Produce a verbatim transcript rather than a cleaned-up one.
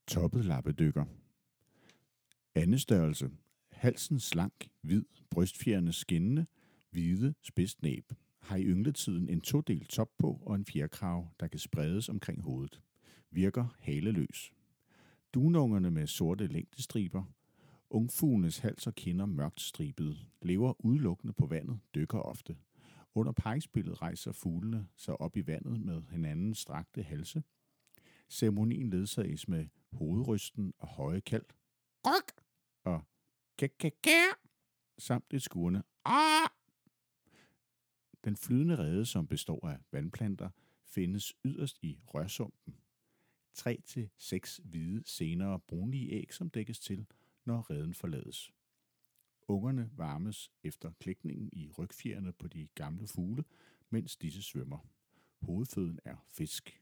Toppet lappedykker. Andestørrelse. Halsen slank, hvid, brystfjerene skinnende, hvide, spidst næb. Har i yngletiden en todelt top på og en fjerkrav, der kan spredes omkring hovedet. Virker haleløs. Dunungerne med sorte længdestriber. Ungfuglenes hals og kinder mørkt stribede. Lever udelukkende på vandet, dykker ofte. Under pegespillet rejser fuglene sig op i vandet med hinanden strakte halse. Ceremonien ledsages med hovedrysten og høje kald. Gok! Og kæk-kæk-kæk! Samt et skurende ah! Den flydende rede, som består af vandplanter, findes yderst i rørsumpen. Tre til seks hvide, senere brunlige æg, som dækkes til, når reden forlades. Ungerne varmes efter klækningen i rygfjerene på de gamle fugle, mens disse svømmer. Hovedføden er fisk.